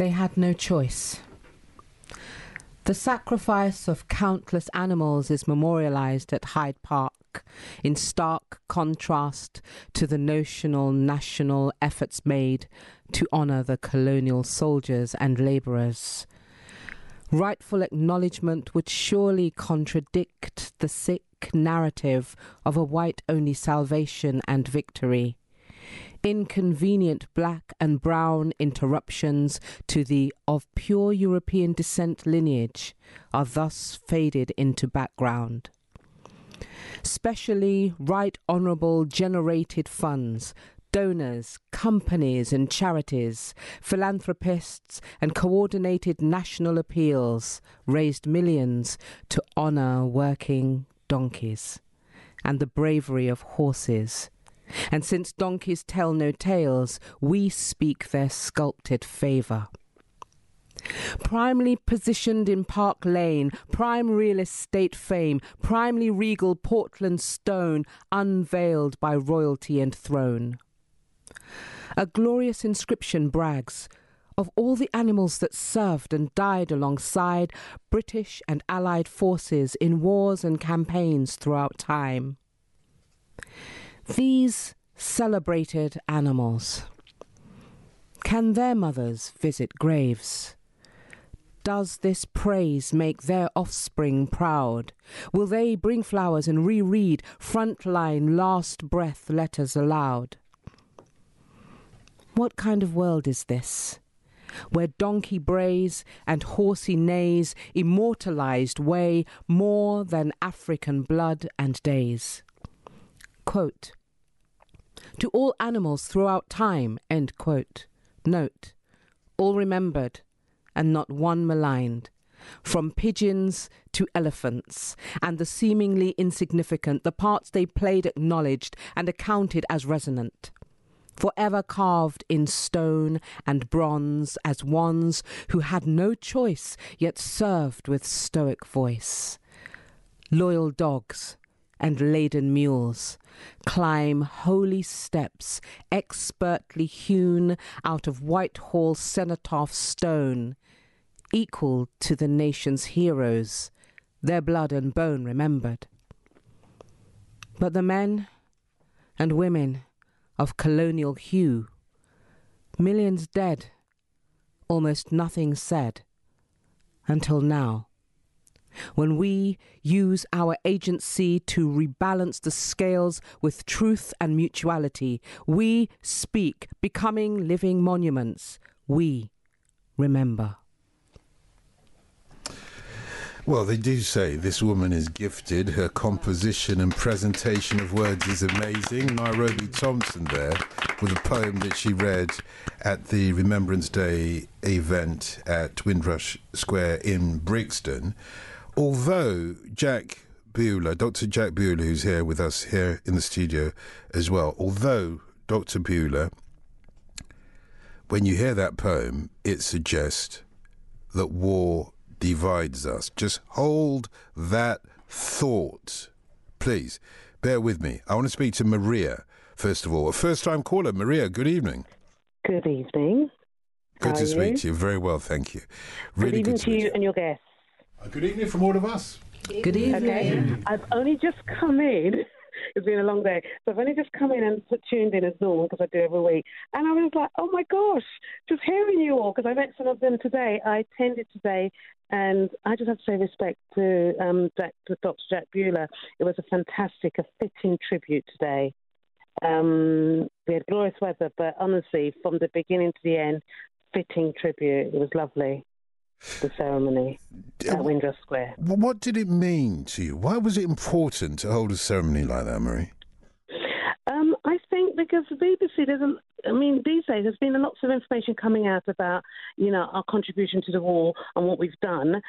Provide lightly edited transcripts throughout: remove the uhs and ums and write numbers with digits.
They had no choice. The sacrifice of countless animals is memorialized at Hyde Park in stark contrast to the notional national efforts made to honor the colonial soldiers and laborers. Rightful acknowledgement would surely contradict the sick narrative of a white-only salvation and victory. Inconvenient black and brown interruptions to the of pure European descent lineage are thus faded into background. Specially right honourable generated funds, donors, companies and charities, philanthropists and coordinated national appeals raised millions to honour working donkeys and the bravery of horses. And since donkeys tell no tales, we speak their sculpted favour. Primely positioned in Park Lane, prime real estate fame, primely regal Portland stone, unveiled by royalty and throne. A glorious inscription brags of all the animals that served and died alongside British and Allied forces in wars and campaigns throughout time. These celebrated animals, can their mothers visit graves? Does this praise make their offspring proud? Will they bring flowers and reread frontline last breath letters aloud? What kind of world is this, where donkey brays and horsey neighs immortalized weigh more than African blood and days? Quote, to all animals throughout time, end quote. Note, all remembered and not one maligned, from pigeons to elephants, and the seemingly insignificant, the parts they played acknowledged and accounted as resonant, forever carved in stone and bronze as ones who had no choice yet served with stoic voice. Loyal dogs and laden mules climb holy steps expertly hewn out of Whitehall cenotaph stone, equal to the nation's heroes, their blood and bone remembered. But the men and women of colonial hue, millions dead, almost nothing said, until now, when we use our agency to rebalance the scales with truth and mutuality. We speak, becoming living monuments. We remember. Well, they do say this woman is gifted. Her composition and presentation of words is amazing. Nairobi Thompson there with a poem that she read at the Remembrance Day event at Windrush Square in Brixton. Although Jack Beulah, Dr. Jack Beulah, who's here with us here in the studio as well, although Dr. Beulah, when you hear that poem, it suggests that war divides us. Just hold that thought. Please, bear with me. I want to speak to Maria, first of all. A first-time caller. Maria, good evening. Good evening. Good to speak to you. Very well, thank you. Really good evening to you and your guests. Good evening from all of us. Good evening. Okay, I've only just come in. It's been a long day. So I've only just come in and tuned in as normal, because I do every week. And I was like, oh my gosh, just hearing you all, because I met some of them today. I attended today, and I just have to say respect to Dr. Jack Beulah. It was a fantastic, a fitting tribute today. We had glorious weather, but honestly, from the beginning to the end, fitting tribute. It was lovely. The ceremony at Windrush Square. What did it mean to you? Why was it important to hold a ceremony like that, Marie? I think because the BBC, these days there's been lots of information coming out about, our contribution to the war and what we've done.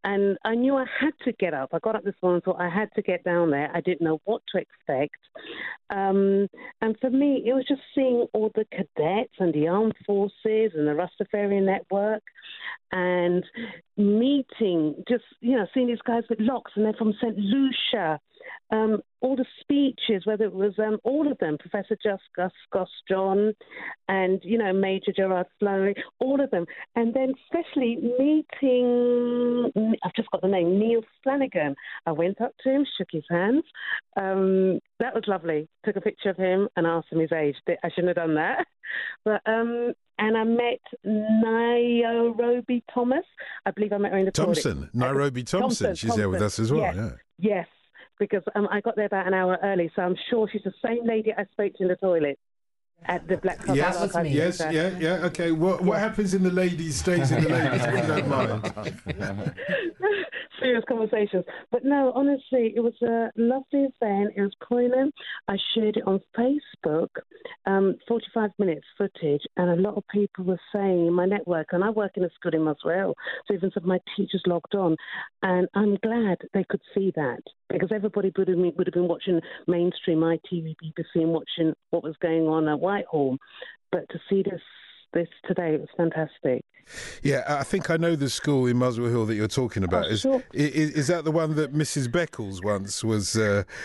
And I knew I had to get up. I got up this morning and thought I had to get down there. I didn't know what to expect. And for me, it was just seeing all the cadets and the armed forces and the Rastafarian network and meeting, just, seeing these guys with locks, and they're from St. Lucia. All the speeches, whether it was all of them, Professor Gus John and, Major Gerard Flurry, all of them. And then especially meeting, I've just got the name, Neil Flanagan. I went up to him, shook his hands. That was lovely. Took a picture of him and asked him his age. I shouldn't have done that. But and I met Nairobi Thomas. I believe I met her in the Thompson, Nairobi Thompson. She's there with us as well. Yes. Yeah. Yes, because I got there about an hour early, so I'm sure she's the same lady I spoke to in the toilet at the Black Card. Yes, yeah. Okay, what happens in the ladies stays in the ladies, if you don't mind. Serious conversations. But no, honestly, it was a lovely event. It was poignant. I shared it on Facebook, 45 minutes footage, and a lot of people were saying in my network, and I work in a school in Muswell, so even some of my teachers logged on, and I'm glad they could see that, because everybody would have been watching mainstream ITV, BBC, and watching what was going on at Whitehall. But to see this today, it was fantastic. Yeah, I think I know the school in Muswell Hill that you're talking about. Sure. Is that the one that Mrs. Beckles once was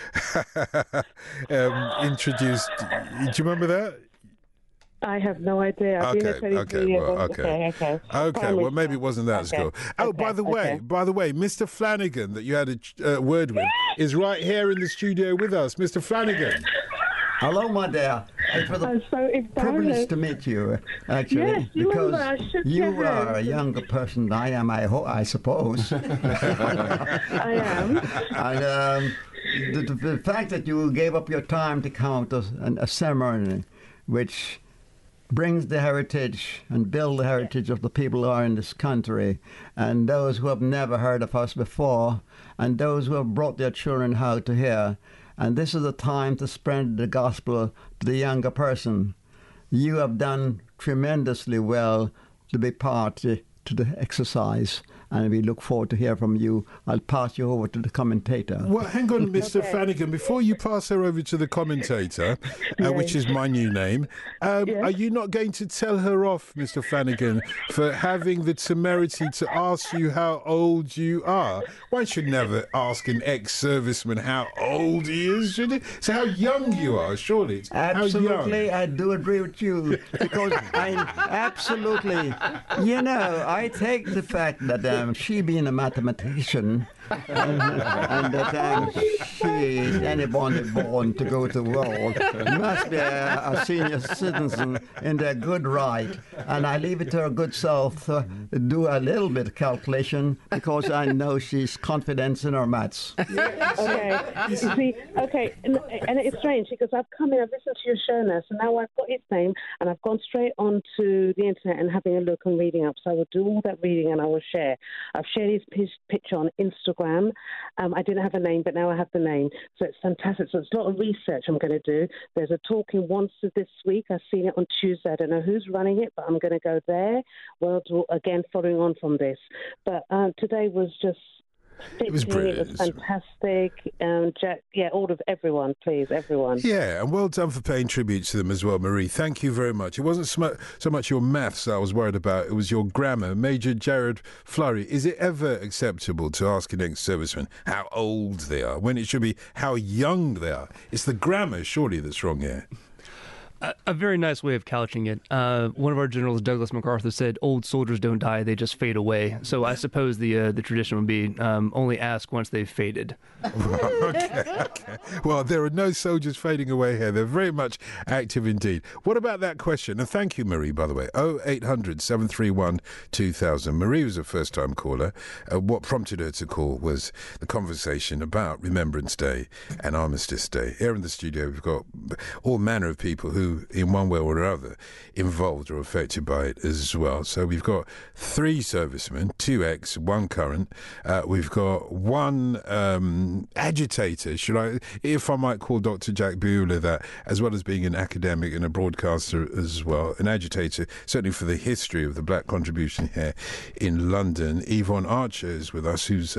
introduced? Do you remember that? I have no idea. Okay. Well, maybe it wasn't that school. Oh, by the way, Mr. Flanagan that you had a word with is right here in the studio with us. Mr. Flanagan. Hello, my dear. It was a privilege to meet you, actually, yes, because you are a younger person than I am, I suppose. I am. And the fact that you gave up your time to come to a ceremony which brings the heritage and build the heritage of the people who are in this country, and those who have never heard of us before, and those who have brought their children out to hear. And this is the time to spread the gospel to the younger person. You have done tremendously well to be part to the exercise, and we look forward to hear from you. I'll pass you over to the commentator. Well, hang on, Mr. Flanagan. Before you pass her over to the commentator, which is my new name, are you not going to tell her off, Mr. Flanagan, for having the temerity to ask you how old you are? One should never ask an ex-serviceman how old he is, should it? So how young you are, surely. Absolutely, I do agree with you, because absolutely, I take the fact that she being a mathematician and that anybody born to go to the world must be a senior citizen in their good right, and I leave it to her good self to do a little bit of calculation, because I know she's confident in her maths. Okay, and it's strange because I've come in, I've listened to your show now, so now I've got its name, and I've gone straight onto the internet and having a look and reading up, so I will do all that reading and I will share. I've shared his picture on Instagram. I didn't have a name, but now I have the name. So it's fantastic. So it's a lot of research I'm going to do. There's a talking once this week. I've seen it on Tuesday. I don't know who's running it, but I'm going to go there. Well, again, following on from this. But today was just... It was brilliant. It was fantastic. Jack, all of everyone, please, everyone. Yeah, and well done for paying tribute to them as well, Marie. Thank you very much. It wasn't so much your maths I was worried about, it was your grammar. Major Gerard Flurry, is it ever acceptable to ask an ex-serviceman how old they are when it should be how young they are? It's the grammar, surely, that's wrong here. A very nice way of couching it. One of our generals, Douglas MacArthur, said, "Old soldiers don't die; they just fade away." So I suppose the tradition would be only ask once they've faded. Okay. Well, there are no soldiers fading away here. They're very much active indeed. What about that question? And thank you, Marie, by the way. 0800 731 2000. Marie was a first-time caller. What prompted her to call was the conversation about Remembrance Day and Armistice Day. Here in the studio, we've got all manner of people who also, in one way or another, involved or affected by it as well. So we've got 3 servicemen, 2 ex, 1 current. We've got 1 agitator, if I might call Dr. Jack Beulah that, as well as being an academic and a broadcaster as well, an agitator, certainly for the history of the black contribution here in London. Yvonne Archer is with us, who's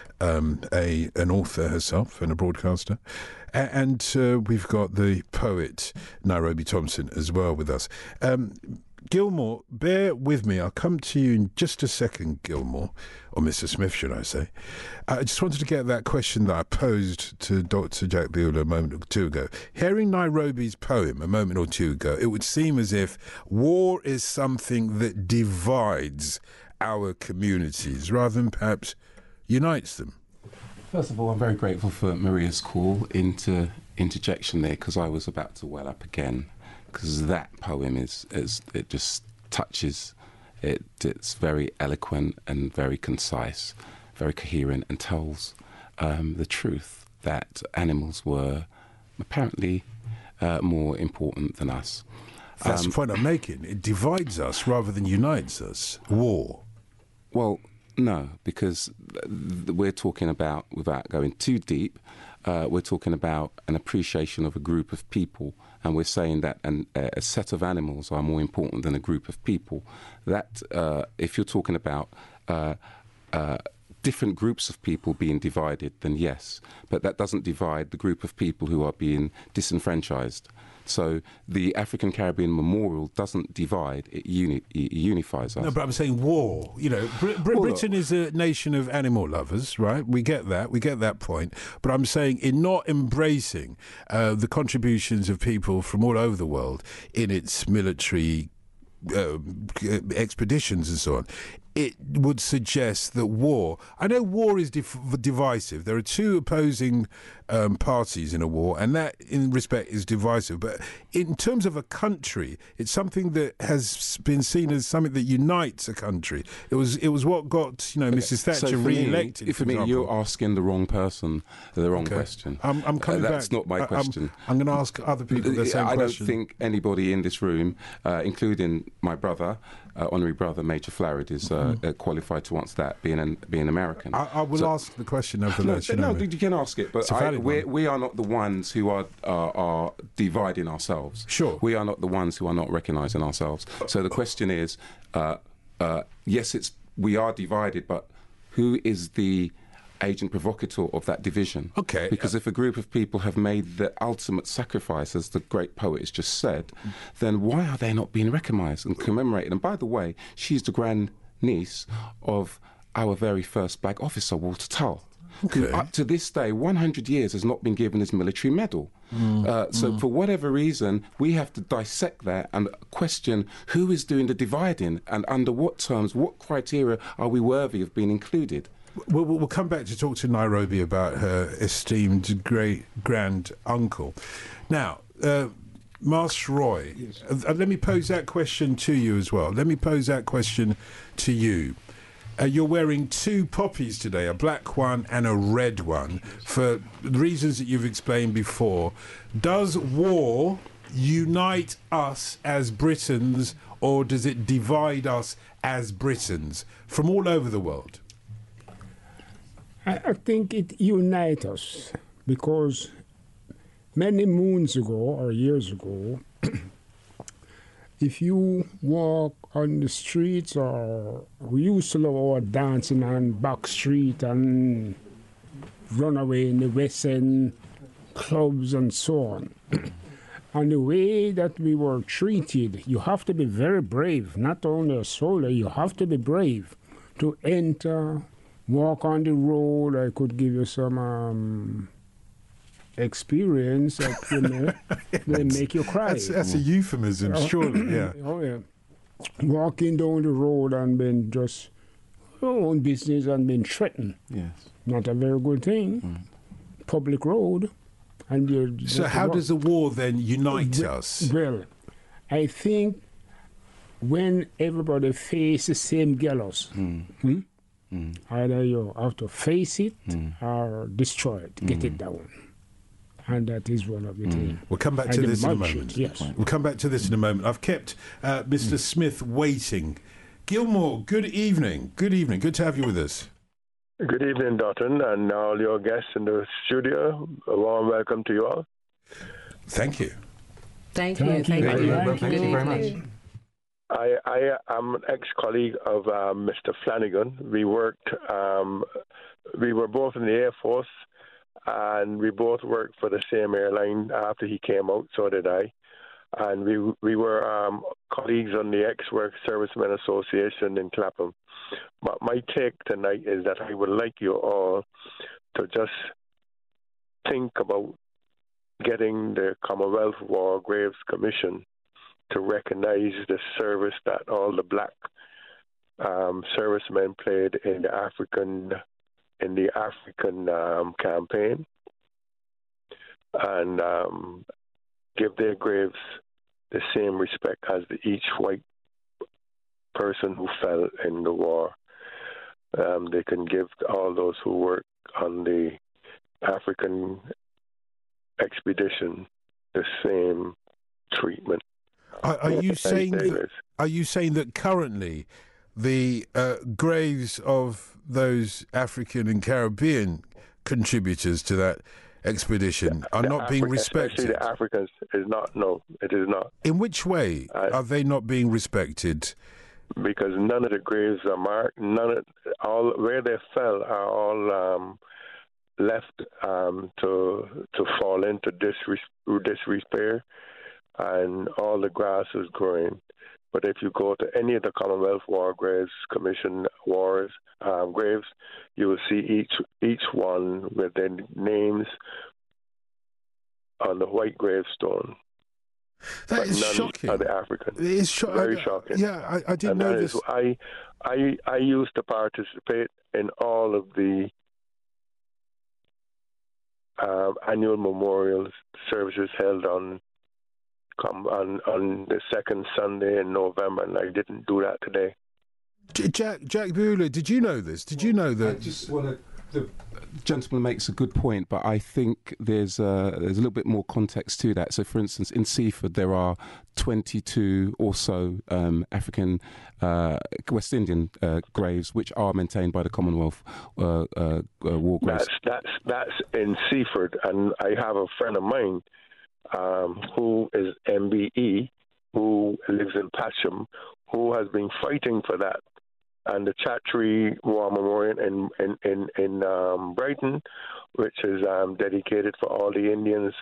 an author herself and a broadcaster. And we've got the poet Nairobi Thompson as well with us. Gilmore, bear with me. I'll come to you in just a second, Gilmore, or Mr. Smith, should I say. I just wanted to get that question that I posed to Dr. Jack Beulah a moment or two ago. Hearing Nairobi's poem a moment or two ago, it would seem as if war is something that divides our communities rather than perhaps unites them. First of all, I'm very grateful for Maria's call into interjection there, because I was about to well up again, because that poem it just touches it. It's very eloquent and very concise, very coherent, and tells the truth that animals were apparently more important than us. That's the point I'm making. It divides us rather than unites us. War. Well, no, because we're talking about, without going too deep, we're talking about an appreciation of a group of people, and we're saying that a set of animals are more important than a group of people. That, if you're talking about different groups of people being divided, then yes, but that doesn't divide the group of people who are being disenfranchised. So the African Caribbean Memorial doesn't divide, it unifies us. No, but I'm saying war. You know, Britain is a nation of animal lovers, right? We get that point. But I'm saying in not embracing the contributions of people from all over the world in its military expeditions and so on, it would suggest that war... I know war is divisive. There are 2 opposing parties in a war, and that, in respect, is divisive. But in terms of a country, it's something that has been seen as something that unites a country. It was what got, Mrs. Thatcher re-elected. For me, you're asking the wrong person the wrong question. I'm coming back. That's not my question. I'm going to ask other people the same question. I don't think anybody in this room, including my brother, honorary brother Major Florida, is qualified to answer that, being American. I will ask the question nevertheless. No, you can ask it, but we are not the ones who are dividing ourselves. Sure. We are not the ones who are not recognising ourselves. So the question is, yes, we are divided, but who is the agent provocateur of that division? Okay. Because if a group of people have made the ultimate sacrifice, as the great poet has just said, then why are they not being recognised and commemorated? And by the way, she's the grand niece of our very first black officer, Walter Tull, who up to this day, 100 years, has not been given his military medal. So for whatever reason, we have to dissect that and question who is doing the dividing and under what terms, what criteria are we worthy of being included. We'll come back to talk to Nairobi about her esteemed great-grand-uncle. Now, Master Roy, let me pose that question to you as well. Let me pose that question to you. You're wearing 2 poppies today, a black one and a red one, for the reasons that you've explained before. Does war unite us as Britons, or does it divide us as Britons from all over the world? I think it unites us, because many moons ago or years ago, if you walk on the streets, or we used to love our dancing on Back Street and run away in the West End clubs and so on. And the way that we were treated, you have to be very brave, not only a soldier, you have to be brave to enter, walk on the road. I could give you some experience that, they make you cry. That's a euphemism, surely, yeah. Oh, yeah. Walking down the road and being just your own business and being threatened. Yes. Not a very good thing. Public road. And so how does the war then unite us? Well, I think when everybody faces the same gallows, either you have to face it or destroy it, get it down. And that is one of the things. We'll come back to And the this in a mulching, moment. yes. We'll come back to this in a moment. I've kept Mr. Smith waiting. Gilmore, good evening. Good evening. Good to have you with us. Good evening, Dalton, and all your guests in the studio. A warm welcome to you all. Thank you. Thank you. Thank you. Thank you very much. I am an ex-colleague of Mr. Flanagan. We worked, we were both in the Air Force, and we both worked for the same airline after he came out, so did I. And we were colleagues on the Ex-Work Servicemen Association in Clapham. But my take tonight is that I would like you all to just think about getting the Commonwealth War Graves Commission to recognize the service that all the black servicemen played in the African campaign, and give their graves the same respect as each white person who fell in the war. They can give all those who work on the African expedition the same treatment. Are you saying that currently the graves of those African and Caribbean contributors to that expedition are not being respected? Especially the Africans is not. No, it is not. In which way are they not being respected? Because none of the graves are marked. All where they fell are all left to fall into disrepair, and all the grass is growing. But if you go to any of the Commonwealth War Graves Commission graves, you will see each one with their names on the white gravestone. That is shocking. Are the Africans. It is very shocking. Yeah, I didn't know this. I used to participate in all of the annual memorial services held on the second Sunday in November, and I didn't do that today. Jack Buehler, did you know this? Did you know that? I just want to. The gentleman makes a good point, but I think there's a little bit more context to that. So, for instance, in Seaford, there are 22 or so African West Indian graves which are maintained by the Commonwealth War Graves. That's in Seaford, and I have a friend of mine who is MBE, who lives in Patcham, who has been fighting for that. And the Chattree War Memorial in Brighton, which is dedicated for all the Indians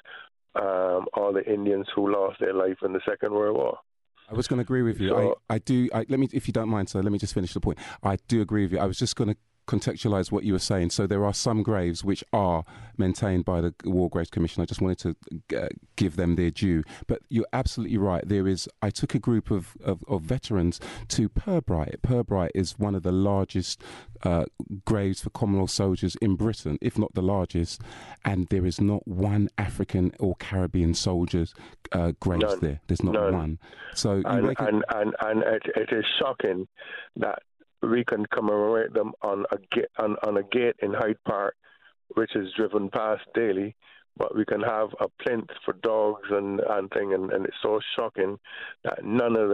who lost their life in the Second World War. I was going to agree with you. So, let me, if you don't mind, sir, let me just finish the point. I do agree with you. I was just going to contextualise what you were saying. So there are some graves which are maintained by the War Graves Commission. I just wanted to give them their due. But you're absolutely right. I took a group of veterans to Pirbright. Pirbright is one of the largest graves for Commonwealth soldiers in Britain, if not the largest. And there is not one African or Caribbean soldier's graves there. There's not one. So it is shocking that we can commemorate them on a gate in Hyde Park, which is driven past daily, but we can have a plinth for dogs and it's so shocking that none of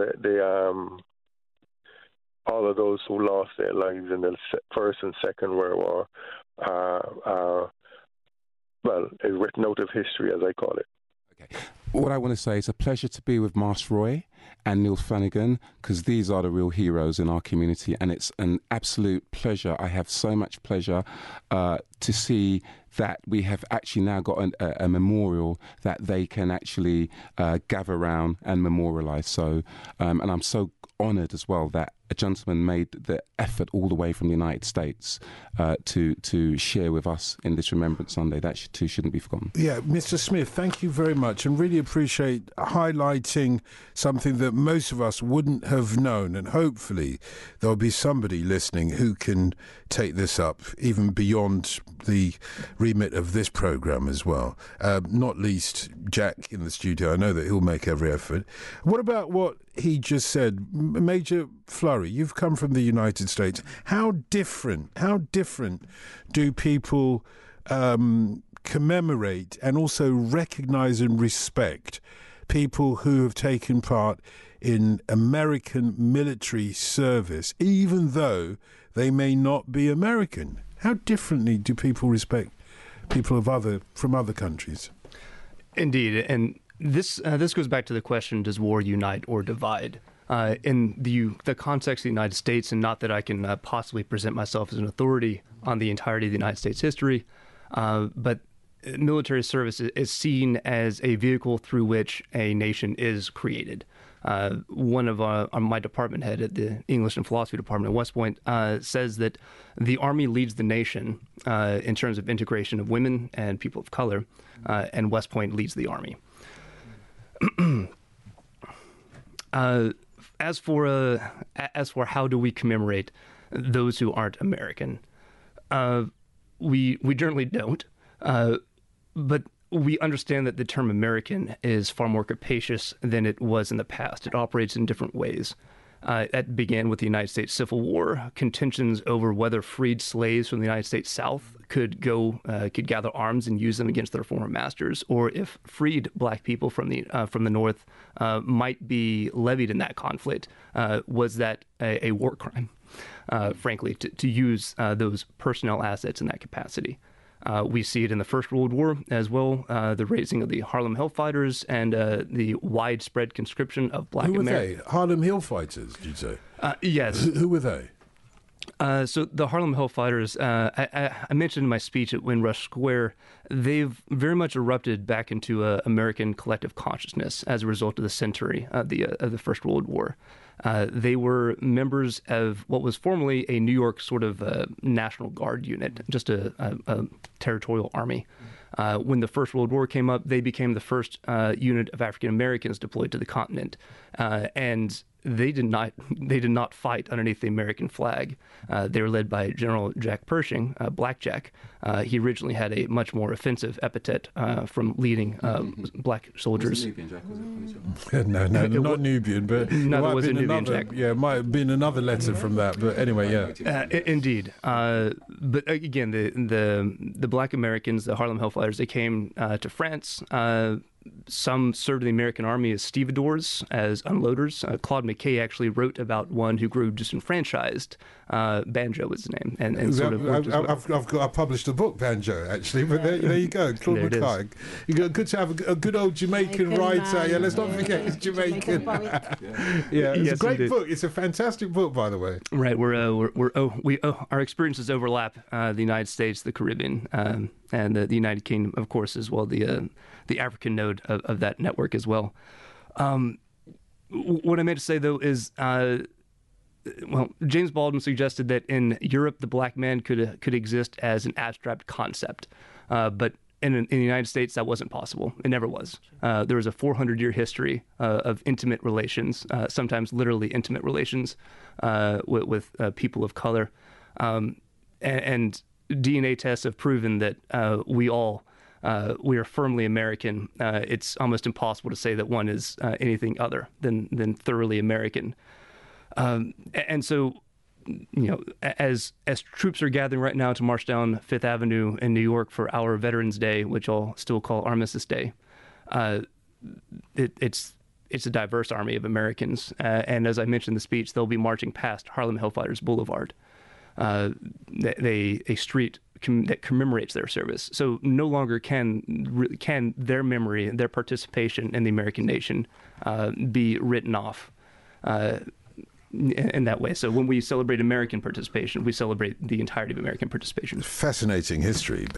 all of those who lost their lives in the First and Second World War are is written out of history, as I call it. Okay. What I want to say is a pleasure to be with Mas Roy and Neil Flanagan, because these are the real heroes in our community, and it's an absolute pleasure. I have so much pleasure to see that we have actually now got a memorial that they can actually gather around and memorialise. So, and I'm so honoured as well that a gentleman made the effort all the way from the United States to share with us in this Remembrance Sunday. That too shouldn't be forgotten. Yeah, Mr. Smith, thank you very much, and really appreciate highlighting something that most of us wouldn't have known, and hopefully there'll be somebody listening who can take this up even beyond the remit of this programme as well. Not least Jack in the studio. I know that he'll make every effort. What about what he just said? Major Flurry, you've come from the United States. How different do people commemorate and also recognise and respect people who have taken part in American military service, even though they may not be American? How differently do people respect people from other countries? Indeed, and this goes back to the question: does war unite or divide? In the context of the United States, and not that I can possibly present myself as an authority on the entirety of the United States history, but military service is seen as a vehicle through which a nation is created. One of my department head at the English and Philosophy Department at West Point says that the Army leads the nation in terms of integration of women and people of color, and West Point leads the Army. As for how do we commemorate those who aren't American, we generally don't, but we understand that the term American is far more capacious than it was in the past. It operates in different ways. That began with the United States Civil War, contentions over whether freed slaves from the United States South could gather arms and use them against their former masters, or if freed black people from the North might be levied in that conflict. Was that a war crime, frankly, to use those personnel assets in that capacity? We see it in the First World War as well, the raising of the Harlem Hellfighters and the widespread conscription of black Americans. Who were they? Harlem Hellfighters, did you say? Yes. Who were they? So the Harlem Hellfighters, I mentioned in my speech at Windrush Square, they've very much erupted back into American collective consciousness as a result of the century of the First World War. They were members of what was formerly a New York sort of National Guard unit, just a territorial army. When the First World War came up, they became the first unit of African Americans deployed to the continent, and they did not fight underneath the American flag. They were led by General Jack Pershing, Black Jack. He originally had a much more offensive epithet from leading black soldiers. No, not Nubian, but no, it was a Nubian Jack. Yeah, it might have been another letter from that, but anyway, yeah. Indeed. But again, the black Americans, the Harlem Hellfighters, they came to France. Some served in the American Army as stevedores, as unloaders. Claude McKay actually wrote about one who grew disenfranchised. Banjo was his name, and sort of. I published a book, Banjo, actually. But there you go, Claude McKay. Good to have a good old Jamaican writer. Yeah, let's not forget he's Jamaican. Yeah, it's a great book. It's a fantastic book, by the way. Right, our experiences overlap. The United States, the Caribbean, and the United Kingdom, of course, as well. The African node of that network as well. What I meant to say, though, is, James Baldwin suggested that in Europe, the black man could exist as an abstract concept. But in the United States, that wasn't possible. It never was. There was a 400-year history of intimate relations, sometimes literally intimate relations with people of color. And DNA tests have proven that we are firmly American. It's almost impossible to say that one is anything other than thoroughly American. And so, as troops are gathering right now to march down Fifth Avenue in New York for our Veterans Day, which I'll still call Armistice Day, it's a diverse army of Americans. And as I mentioned in the speech, they'll be marching past Harlem Hellfighters Boulevard, a street that commemorates their service. So no longer can their memory, their participation in the American nation be written off in that way. So when we celebrate American participation, we celebrate the entirety of American participation. Fascinating history.